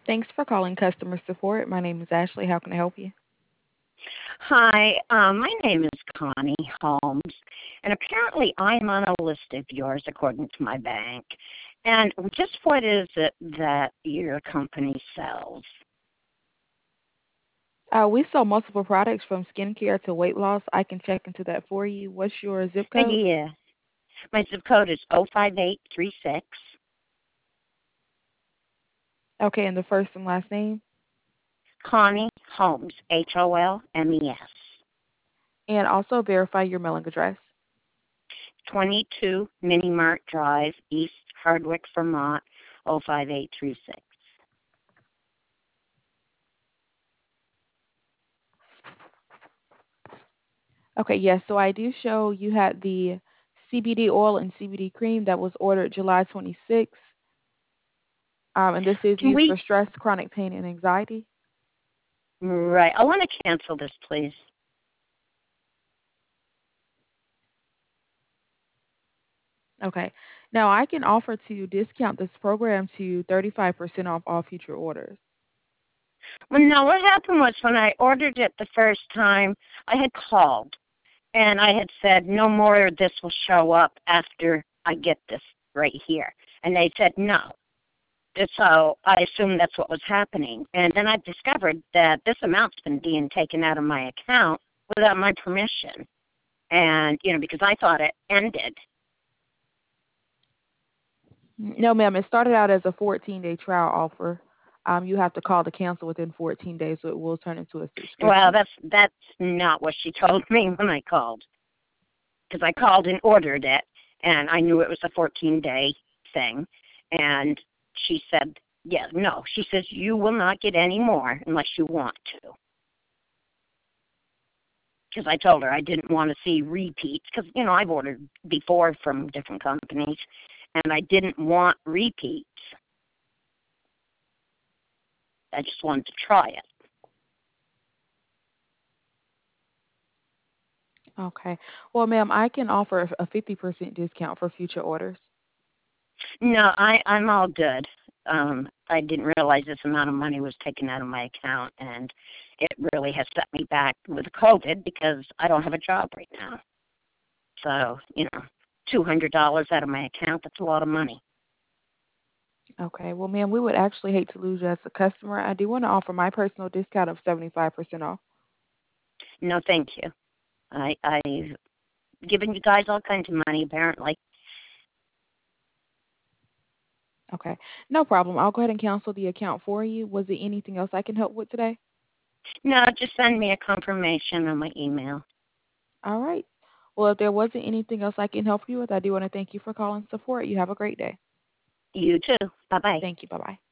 Thanks for calling customer support. My name is Ashley. How can I help you? Hi, my name is Connie Holmes, and apparently I'm on a list of yours according to my bank. And just what is it that your company sells? We sell multiple products from skincare to weight loss. I can check into that for you. What's your zip code? Yeah, my zip code is 05836. Okay, and the first and last name. Connie Holmes, Holmes. And also verify your mailing address. 22 Mini Mart Drive, East Hardwick, Vermont, 05836. Okay, yes. So I do show you had the CBD oil and CBD cream that was ordered July 26th. And this is Can used we? for stress, chronic pain, and anxiety. Right, I want to cancel this, please. Okay. Now I can offer to discount this program to 35% off all future orders. Well, no, what happened was when I ordered it the first time, I had called and I had said, no more of this will show up after I get this right here. And they said no. And so I assumed that's what was happening. And then I discovered that this amount's been being taken out of my account without my permission. And, because I thought it ended. No, ma'am. It started out as a 14-day trial offer. You have to call to cancel within 14 days, so it will turn into a Well, subscription. that's not what she told me when I called. Because I called and ordered it, and I knew it was a 14-day thing. And she said, yeah, no. She says, you will not get any more unless you want to. Because I told her I didn't want to see repeats. Because, I've ordered before from different companies, and I didn't want repeats. I just wanted to try it. Okay. Well, ma'am, I can offer a 50% discount for future orders. No, I'm all good. I didn't realize this amount of money was taken out of my account, and it really has set me back with COVID because I don't have a job right now. So, $200 out of my account, that's a lot of money. Okay. Well, ma'am, we would actually hate to lose you as a customer. I do want to offer my personal discount of 75% off. No, thank you. I've given you guys all kinds of money, apparently. Okay. No problem. I'll go ahead and cancel the account for you. Was there anything else I can help with today? No, just send me a confirmation on my email. All right. Well, if there wasn't anything else I can help you with, I do want to thank you for calling support. You have a great day. You too. Bye-bye. Thank you. Bye bye.